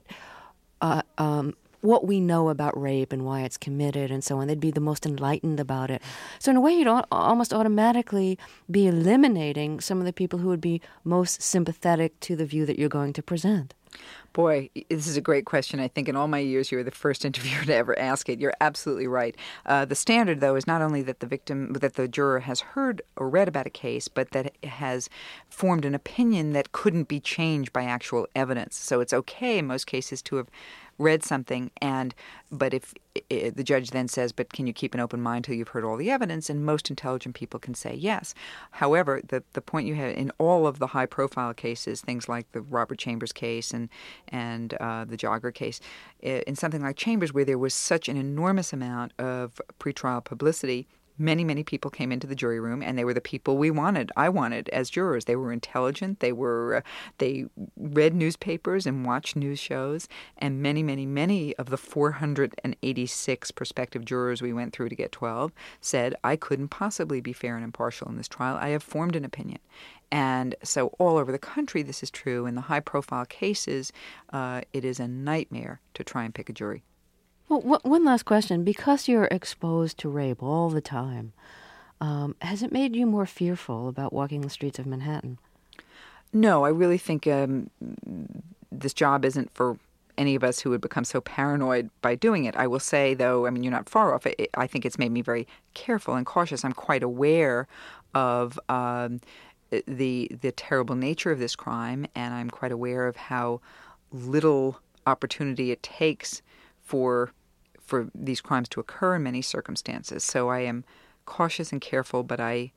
what we know about rape and why it's committed and so on. They'd be the most enlightened about it. So in a way, you'd almost automatically be eliminating some of the people who would be most sympathetic to the view that you're going to present. Boy, this is a great question. I think in all my years, you were the first interviewer to ever ask it. You're absolutely right. The standard, though, is not only that the juror has heard or read about a case, but that it has formed an opinion that couldn't be changed by actual evidence. So it's okay in most cases to have read something, but if the judge then says, but can you keep an open mind till you've heard all the evidence? And most intelligent people can say yes. However, the point you have in all of the high-profile cases, things like the Robert Chambers case and the Jogger case, in something like Chambers, where there was such an enormous amount of pretrial publicity, many, many people came into the jury room, and they were the people I wanted as jurors. They were intelligent. They read newspapers and watched news shows. And many, many, many of the 486 prospective jurors we went through to get 12 said, I couldn't possibly be fair and impartial in this trial. I have formed an opinion. And so all over the country, this is true. In the high-profile cases, it is a nightmare to try and pick a jury. Well, one last question. Because you're exposed to rape all the time, has it made you more fearful about walking the streets of Manhattan? No, I really think this job isn't for any of us who would become so paranoid by doing it. I will say, though, you're not far off. I think it's made me very careful and cautious. I'm quite aware of the terrible nature of this crime, and I'm quite aware of how little opportunity it takes for these crimes to occur in many circumstances. So I am cautious and careful, but I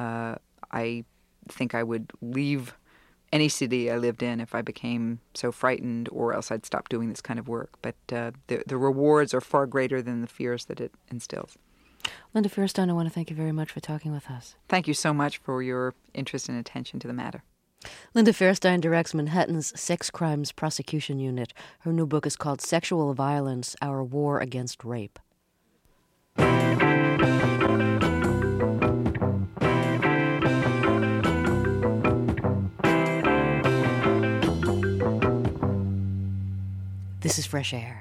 think I would leave any city I lived in if I became so frightened, or else I'd stop doing this kind of work. But the rewards are far greater than the fears that it instills. Linda Fierstein, I want to thank you very much for talking with us. Thank you so much for your interest and attention to the matter. Linda Fierstein directs Manhattan's Sex Crimes Prosecution Unit. Her new book is called Sexual Violence, Our War Against Rape. This is Fresh Air.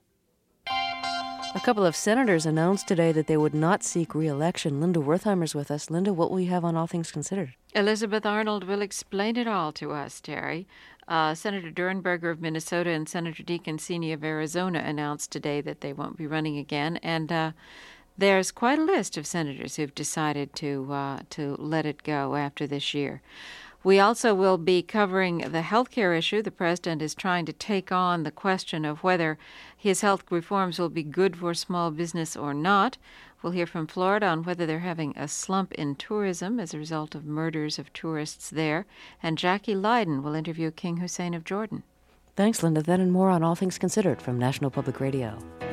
A couple of senators announced today that they would not seek re-election. Linda Wertheimer's with us. Linda, what will you have on All Things Considered? Elizabeth Arnold will explain it all to us, Terry. Senator Durenberger of Minnesota and Senator DeConcini of Arizona announced today that they won't be running again, and there's quite a list of senators who've decided to let it go after this year. We also will be covering the health care issue. The president is trying to take on the question of whether his health reforms will be good for small business or not. We'll hear from Florida on whether they're having a slump in tourism as a result of murders of tourists there. And Jackie Leiden will interview King Hussein of Jordan. Thanks, Linda. That and more on All Things Considered from National Public Radio.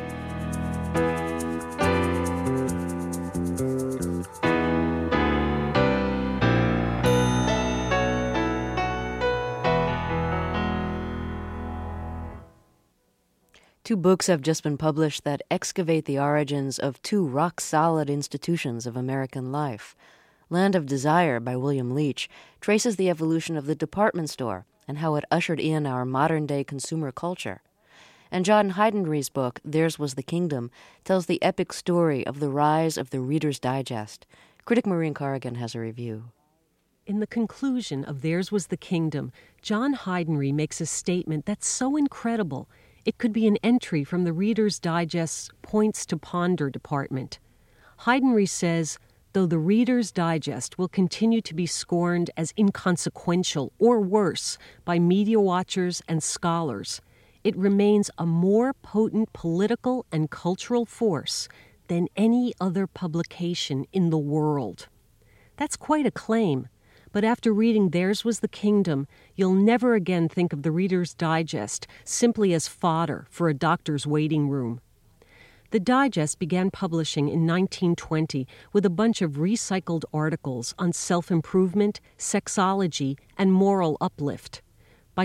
Two books have just been published that excavate the origins of two rock-solid institutions of American life. Land of Desire by William Leach traces the evolution of the department store and how it ushered in our modern-day consumer culture. And John Heidenreich's book, Theirs Was the Kingdom, tells the epic story of the rise of the Reader's Digest. Critic Maureen Corrigan has a review. In the conclusion of Theirs Was the Kingdom, John Heidenreich makes a statement that's so incredible it could be an entry from the Reader's Digest's Points to Ponder department. Heidenreich says, though the Reader's Digest will continue to be scorned as inconsequential or worse by media watchers and scholars, it remains a more potent political and cultural force than any other publication in the world. That's quite a claim. But after reading Theirs Was the Kingdom, you'll never again think of the Reader's Digest simply as fodder for a doctor's waiting room. The Digest began publishing in 1920 with a bunch of recycled articles on self-improvement, sexology, and moral uplift. By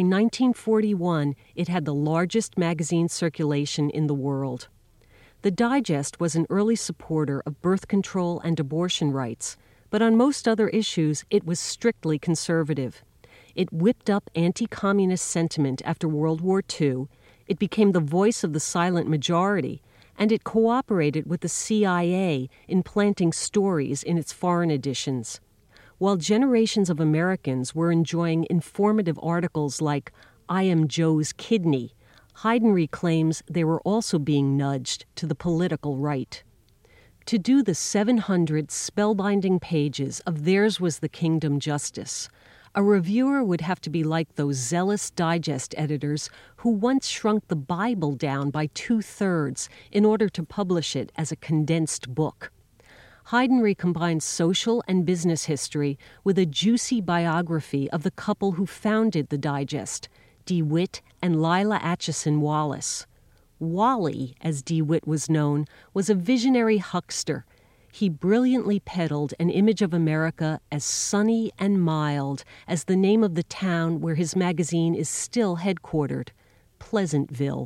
1941, it had the largest magazine circulation in the world. The Digest was an early supporter of birth control and abortion rights, but on most other issues, it was strictly conservative. It whipped up anti-communist sentiment after World War II, it became the voice of the silent majority, and it cooperated with the CIA in planting stories in its foreign editions. While generations of Americans were enjoying informative articles like, I Am Joe's Kidney, Heidenreich claims they were also being nudged to the political right. To do the 700 spellbinding pages of Theirs Was the Kingdom justice, A reviewer would have to be like those zealous digest editors who once shrunk the Bible down by 2/3 in order to publish it as a condensed book. Heidenreich combines social and business history with a juicy biography of the couple who founded the Digest, DeWitt and Lila Atchison Wallace. Wally, as DeWitt was known, was a visionary huckster. He brilliantly peddled an image of America as sunny and mild as the name of the town where his magazine is still headquartered, Pleasantville.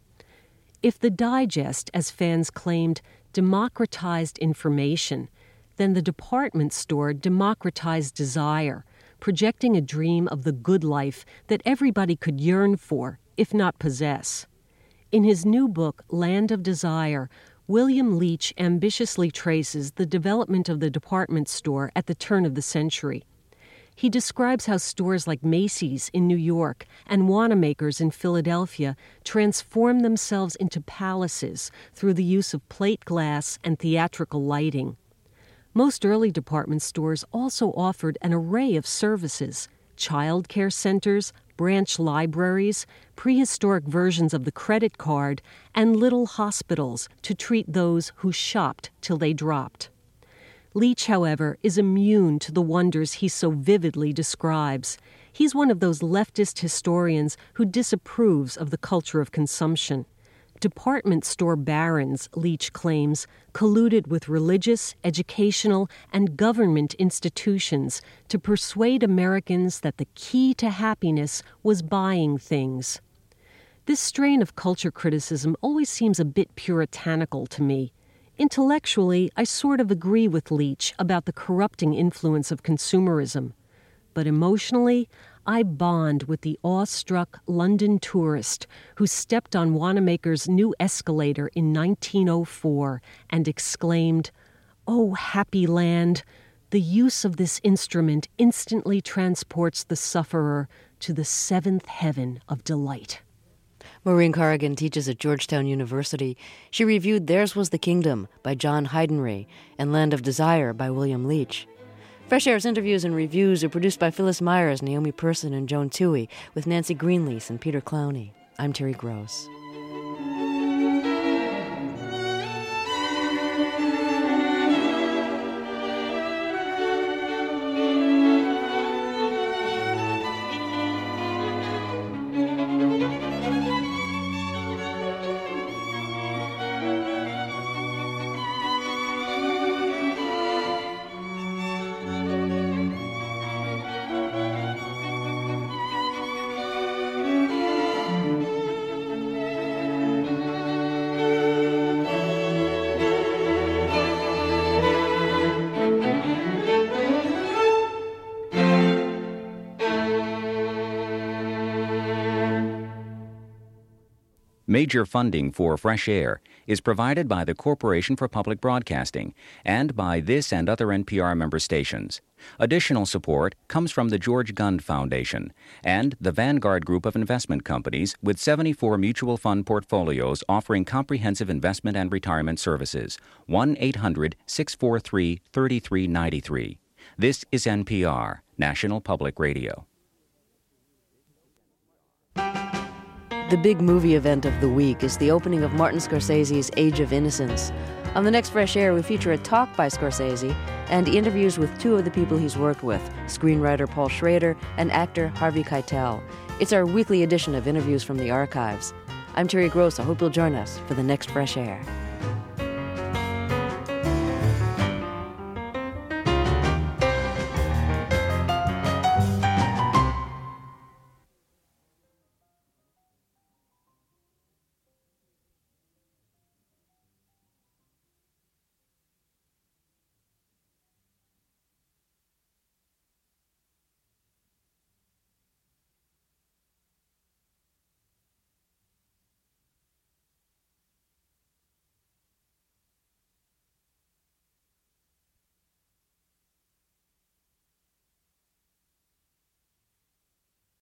If the Digest, as fans claimed, democratized information, then the department store democratized desire, projecting a dream of the good life that everybody could yearn for, if not possess. In his new book, Land of Desire, William Leach ambitiously traces the development of the department store at the turn of the century. He describes how stores like Macy's in New York and Wanamaker's in Philadelphia transformed themselves into palaces through the use of plate glass and theatrical lighting. Most early department stores also offered an array of services: child care centers, branch libraries, prehistoric versions of the credit card, and little hospitals to treat those who shopped till they dropped. Leach, however, is immune to the wonders he so vividly describes. He's one of those leftist historians who disapproves of the culture of consumption. Department store barons, Leach claims, colluded with religious, educational, and government institutions to persuade Americans that the key to happiness was buying things. This strain of culture criticism always seems a bit puritanical to me. Intellectually, I sort of agree with Leach about the corrupting influence of consumerism. But emotionally, I bond with the awestruck London tourist who stepped on Wanamaker's new escalator in 1904 and exclaimed, "Oh, happy land! The use of this instrument instantly transports the sufferer to the seventh heaven of delight." Maureen Corrigan teaches at Georgetown University. She reviewed Theirs Was the Kingdom by John Heidenreich and Land of Desire by William Leach. Fresh Air's interviews and reviews are produced by Phyllis Myers, Naomi Person, and Joan Toohey, with Nancy Greenlease and Peter Clowney. I'm Terry Gross. Major funding for Fresh Air is provided by the Corporation for Public Broadcasting and by this and other NPR member stations. Additional support comes from the George Gund Foundation and the Vanguard Group of investment companies with 74 mutual fund portfolios offering comprehensive investment and retirement services. 1-800-643-3393. This is NPR, National Public Radio. The big movie event of the week is the opening of Martin Scorsese's Age of Innocence. On the next Fresh Air, we feature a talk by Scorsese and interviews with two of the people he's worked with, screenwriter Paul Schrader and actor Harvey Keitel. It's our weekly edition of interviews from the archives. I'm Terry Gross. I hope you'll join us for the next Fresh Air.